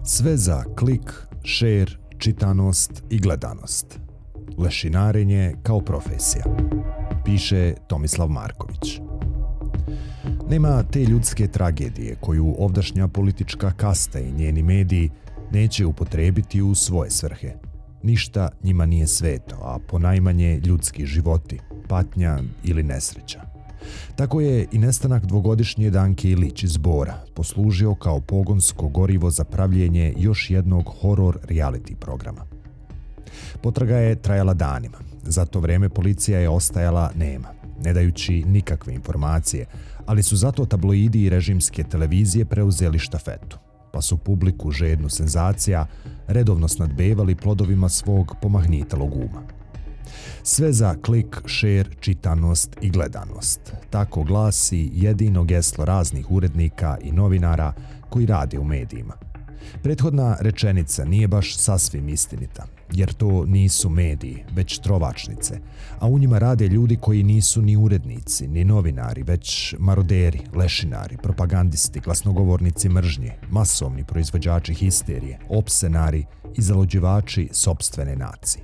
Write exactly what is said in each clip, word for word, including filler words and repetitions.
Sve za klik, share, čitanost i gledanost. Lešinarenje kao profesija. Piše Tomislav Marković. Nema te ljudske tragedije koju ovdašnja politička kasta i njeni mediji neće upotrijebiti u svoje svrhe. Ništa njima nije sveto, a ponajmanje ljudski životi, patnja ili nesreća. Tako je i nestanak dvogodišnje Danke Ilić iz Bora poslužio kao pogonsko gorivo za pravljenje još jednog horor reality programa. Potraga je trajala danima. Za to vrijeme policija je ostajala nema, ne dajući nikakve informacije, ali su zato tabloidi i režimske televizije preuzeli štafetu, pa su publiku žednu senzacija redovno snadbevali plodovima svog pomahnitalog uma. Sve za klik, share, čitanost i gledanost. Tako glasi jedino geslo raznih urednika i novinara koji rade u medijima. Prethodna rečenica nije baš sasvim istinita, jer to nisu mediji, već trovačnice, a u njima rade ljudi koji nisu ni urednici, ni novinari, već maroderi, lešinari, propagandisti, glasnogovornici mržnje, masovni proizvođači histerije, opsenari i zalođivači sopstvene nacije.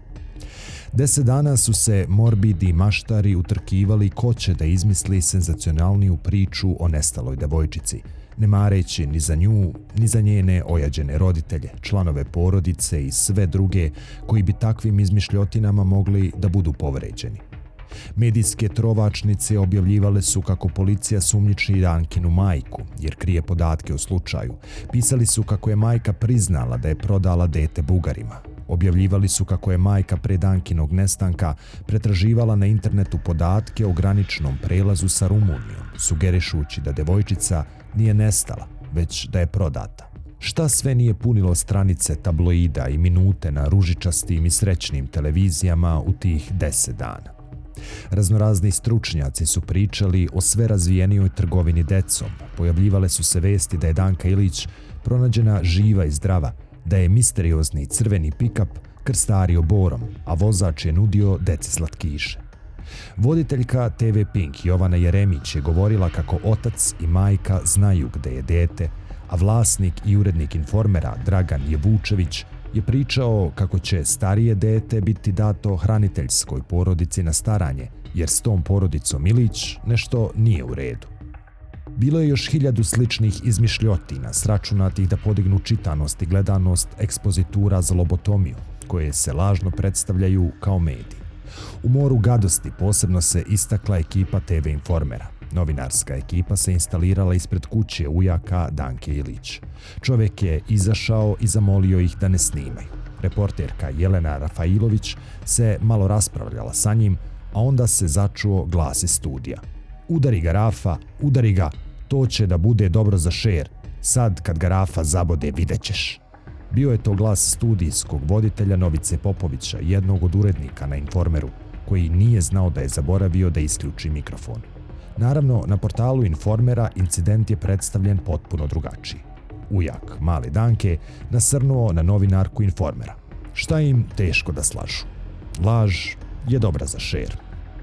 Deset dana su se morbidi maštari utrkivali ko će da izmisli senzacionalniju priču o nestaloj devojčici, ne mareći ni za nju, ni za njene ojađene roditelje, članove porodice i sve druge koji bi takvim izmišljotinama mogli da budu povređeni. Medijske trovačnice objavljivale su kako policija sumnjiči Dankinu majku, jer krije podatke o slučaju. Pisali su kako je majka priznala da je prodala dete Bugarima. Objavljivali su kako je majka pre Dankinog nestanka pretraživala na internetu podatke o graničnom prelazu sa Rumunijom, sugerišući da devojčica nije nestala, već da je prodata. Šta sve nije punilo stranice tabloida i minute na ružičastim i srećnim televizijama u tih deset dana? Raznorazni stručnjaci su pričali o sve razvijenijoj trgovini decom. Pojavljivale su se vesti da je Danka Ilić pronađena živa i zdrava, da je misteriozni crveni pikap krstario Borom, a vozač je nudio deci slatkiše. Voditeljka te ve Pink Jovana Jeremić je govorila kako otac i majka znaju gde je dete, a vlasnik i urednik Informera Dragan Jevučević je pričao kako će starije dete biti dato hraniteljskoj porodici na staranje, jer s tom porodicom Ilić nešto nije u redu. Bilo je još hiljadu sličnih izmišljotina sračunatih da podignu čitanost i gledanost ekspozitura za lobotomiju, koje se lažno predstavljaju kao mediji. U moru gadosti posebno se istakla ekipa te ve Informera. Novinarska ekipa se instalirala ispred kuće ujaka Danke Ilić. Čovjek je izašao i zamolio ih da ne snimaju. Reporterka Jelena Rafailović se malo raspravljala sa njim, a onda se začuo glas iz studija. Udari ga Rafa, udari ga, to će da bude dobro za šer. Sad kad ga Rafa zabode, vidjet ćeš. Bio je to glas studijskog voditelja Novice Popovića, jednog od urednika na Informeru, koji nije znao da je zaboravio da isključi mikrofon. Naravno, na portalu Informera incident je predstavljen potpuno drugačiji. Ujak male Danke nasrnuo na novinarku Informera. Šta im teško da slažu? Laž je dobra za šer.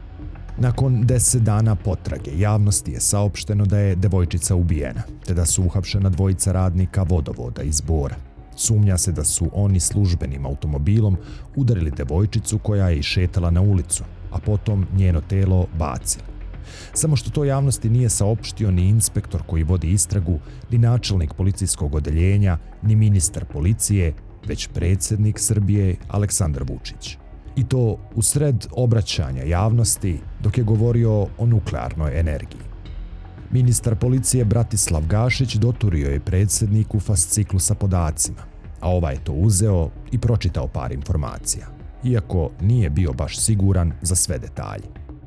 Nakon deset dana potrage javnosti je saopšteno da je devojčica ubijena, te da su uhapšena dvojica radnika vodovoda iz Bora. Sumnja se da su oni službenim automobilom udarili devojčicu koja je išetala na ulicu, a potom njeno telo bacili. Samo što to javnosti nije saopštio ni inspektor koji vodi istragu, ni načelnik policijskog odeljenja, ni ministar policije, već predsjednik Srbije Aleksandar Vučić. I to u sred obraćanja javnosti dok je govorio o nuklearnoj energiji. Ministar policije Bratislav Gašić doturio je predsjedniku fasciklu sa podacima, a ovaj je to uzeo i pročitao par informacija, iako nije bio baš siguran za sve detalje.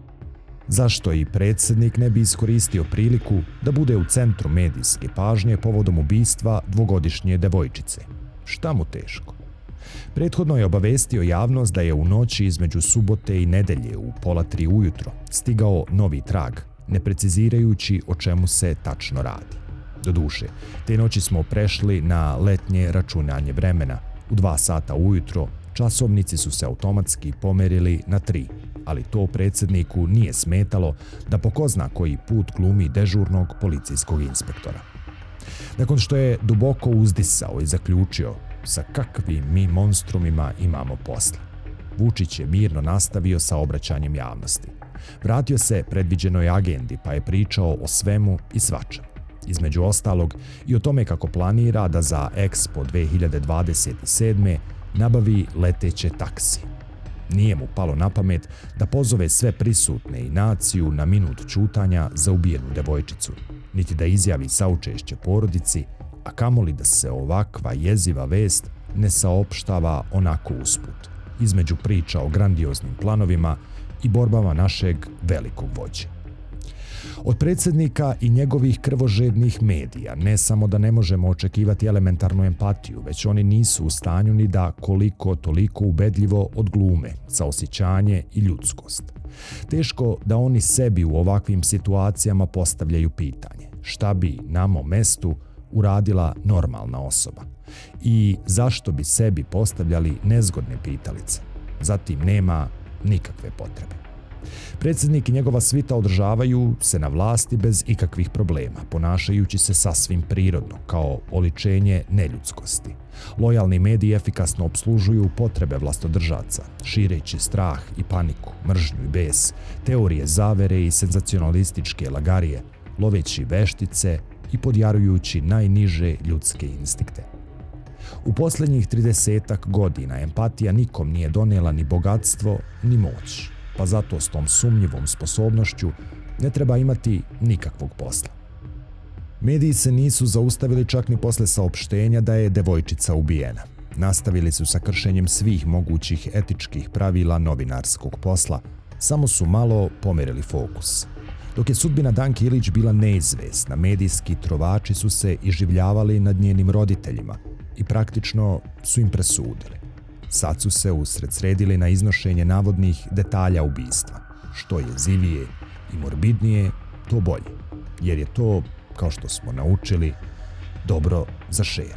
Zašto i predsjednik ne bi iskoristio priliku da bude u centru medijske pažnje povodom ubistva dvogodišnje devojčice? Šta mu teško? Prethodno je obavestio javnost da je u noći između subote i nedelje u pola tri ujutro stigao novi trag, ne precizirajući o čemu se tačno radi. Doduše, te noći smo prešli na letnje računanje vremena. U dva sata ujutro časovnici su se automatski pomerili na tri, ali to predsjedniku nije smetalo da po ko zna koji put glumi dežurnog policijskog inspektora. Nakon što je duboko uzdisao i zaključio sa kakvim mi monstrumima imamo posla, Vučić je mirno nastavio sa obraćanjem javnosti. Vratio se predviđenoj agendi pa je pričao o svemu i svačemu. Između ostalog i o tome kako planira da za Expo dve hiljade dvadeset sedme nabavi leteće taksi. Nije mu palo na pamet da pozove sve prisutne i naciju na minut ćutanja za ubijenu devojčicu, niti da izjavi saučešće porodici, a kamoli da se ovakva jeziva vest ne saopštava onako usput, između priča o grandioznim planovima i borbama našeg velikog vođe. Od predsjednika i njegovih krvožednih medija ne samo da ne možemo očekivati elementarnu empatiju, već oni nisu u stanju ni da koliko toliko ubedljivo odglume saosjećanje i ljudskost. Teško da oni sebi u ovakvim situacijama postavljaju pitanje šta bi na mom mestu uradila normalna osoba i zašto bi sebi postavljali nezgodne pitalice. Zatim nema nikakve potrebe. Predsjednik i njegova svita održavaju se na vlasti bez ikakvih problema, ponašajući se sasvim prirodno, kao oličenje neljudskosti. Lojalni mediji efikasno opslužuju potrebe vlastodržaca, šireći strah i paniku, mržnju i bes, teorije zavere i senzacionalističke lagarije, loveći veštice i podjarujući najniže ljudske instinkte. U posljednjih tridesetak godina empatija nikom nije donijela ni bogatstvo, ni moć, pa zato s tom sumnjivom sposobnošću ne treba imati nikakvog posla. Mediji se nisu zaustavili čak ni posle saopštenja da je devojčica ubijena. Nastavili su sa kršenjem svih mogućih etičkih pravila novinarskog posla, samo su malo pomerili fokus. Dok je sudbina Danke Ilić bila neizvesna, medijski trovači su se iživljavali nad njenim roditeljima i praktično su im presudili. Sad su se usredsredili na iznošenje navodnih detalja ubistva. Što je jezivije i morbidnije, to bolje, jer je to, kao što smo naučili, dobro za šer.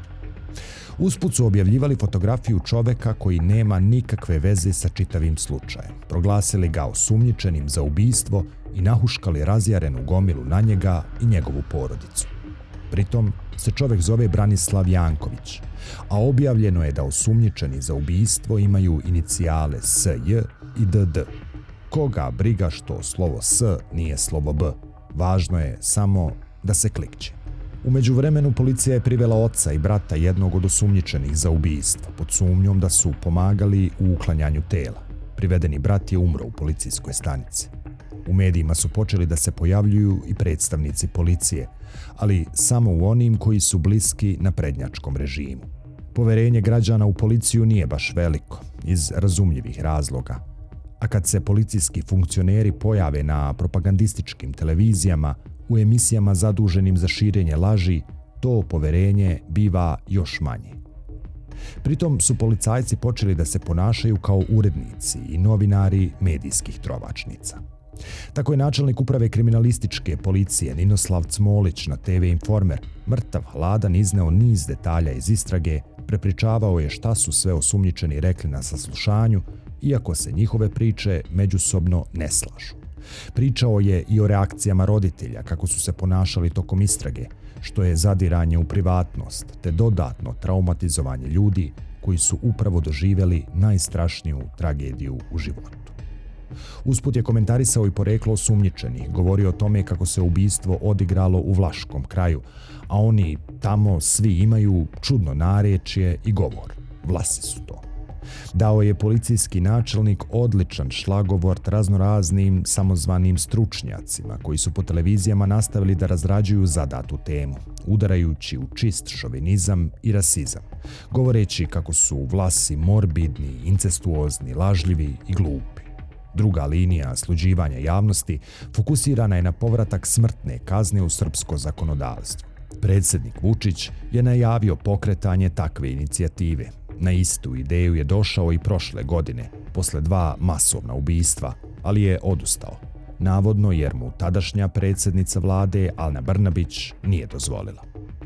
Usput su objavljivali fotografiju čoveka koji nema nikakve veze sa čitavim slučajem, proglasili ga osumnjičenim za ubistvo i nahuškali razjarenu gomilu na njega i njegovu porodicu. Pritom se čovek zove Branislav Janković, a objavljeno je da osumnjičeni za ubistvo imaju inicijale S J i D D. Koga briga što slovo S nije slovo B, važno je samo da se klikće. U međuvremenu policija je privela oca i brata jednog od osumnjičenih za ubistvo pod sumnjom da su pomagali u uklanjanju tela. Privedeni brat je umro u policijskoj stanici. U medijima su počeli da se pojavljuju i predstavnici policije, ali samo u onim koji su bliski naprednjačkom režimu. Poverenje građana u policiju nije baš veliko, iz razumljivih razloga. A kad se policijski funkcioneri pojave na propagandističkim televizijama, u emisijama zaduženim za širenje laži, to poverenje biva još manje. Pritom su policajci počeli da se ponašaju kao urednici i novinari medijskih trovačnica. Tako je načelnik uprave kriminalističke policije Ninoslav Cmolić na te ve Informer mrtav hladan izneo niz detalja iz istrage, prepričavao je šta su sve osumnjičeni rekli na saslušanju, iako se njihove priče međusobno ne slažu. Pričao je i o reakcijama roditelja, kako su se ponašali tokom istrage, što je zadiranje u privatnost, te dodatno traumatizovanje ljudi koji su upravo doživjeli najstrašniju tragediju u životu. Usput je komentarisao i poreklo osumnjičenih, govorio o tome kako se ubistvo odigralo u Vlaškom kraju, a oni tamo svi imaju čudno narečje i govor. Vlasi su to. Dao je policijski načelnik odličan šlagovort raznoraznim samozvanim stručnjacima koji su po televizijama nastavili da razrađuju zadatu temu, udarajući u čist šovinizam i rasizam, govoreći kako su Vlasi morbidni, incestuozni, lažljivi i glupi. Druga linija sluđivanja javnosti fokusirana je na povratak smrtne kazne u srpsko zakonodavstvo. Predsjednik Vučić je najavio pokretanje takve inicijative. Na istu ideju je došao i prošle godine, posle dva masovna ubistva, ali je odustao. Navodno jer mu tadašnja predsjednica vlade Ana Brnabić nije dozvolila.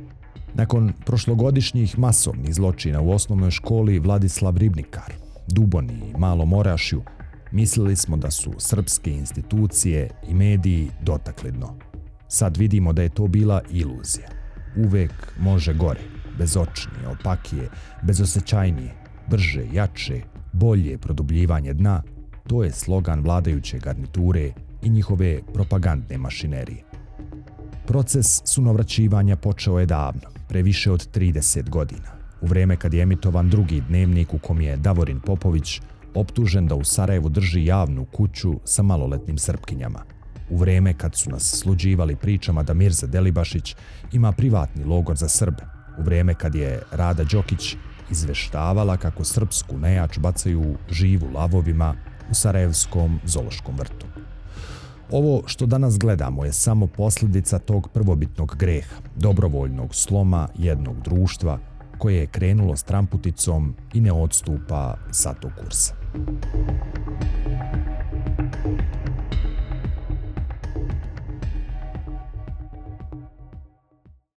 Nakon prošlogodišnjih masovnih zločina u osnovnoj školi Vladislav Ribnikar, Duboni i Malom Orašju, mislili smo da su srpske institucije i mediji dotakli dno. Sad vidimo da je to bila iluzija. uvek može gore, bezočnije, opakije, bezosećajnije, brže, jače, bolje produbljivanje dna, to je slogan vladajuće garniture i njihove propagandne mašinerije. Proces sunovraćivanja počeo je davno, pre više od trideset godina, u vreme kad je emitovan drugi dnevnik u kom je Davorin Popović optužen da u Sarajevu drži javnu kuću sa maloletnim Srpkinjama, u vreme kad su nas sluđivali pričama da Mirza Delibašić ima privatni logor za Srbe, u vreme kad je Rada Đokić izveštavala kako srpsku nejač bacaju živu lavovima u Sarajevskom zoološkom vrtu. Ovo što danas gledamo je samo posljedica tog prvobitnog greha, dobrovoljnog sloma jednog društva koje je krenulo s tramputicom i ne odstupa sa tog kursa.